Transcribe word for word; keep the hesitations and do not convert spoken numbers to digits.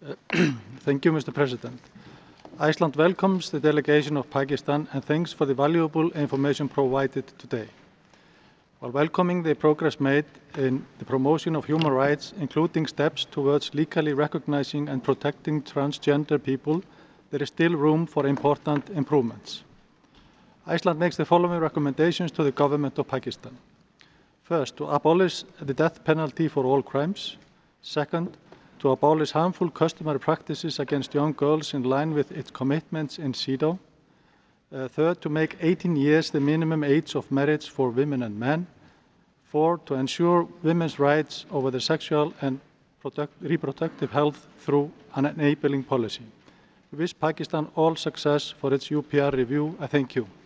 Thank you, Mister President. Iceland welcomes the delegation of Pakistan and thanks for the valuable information provided today. While welcoming the progress made in the promotion of human rights, including steps towards legally recognizing and protecting transgender people, there is still room for important improvements. Iceland makes the following recommendations to the government of Pakistan. First, to abolish the death penalty for all crimes. Second, to abolish harmful customary practices against young girls in line with its commitments in CEDAW. Uh, third, to make eighteen years the minimum age of marriage for women and men. Four, to ensure women's rights over their sexual and reproductive health through an enabling policy. We wish Pakistan all success for its U P R review. I thank you.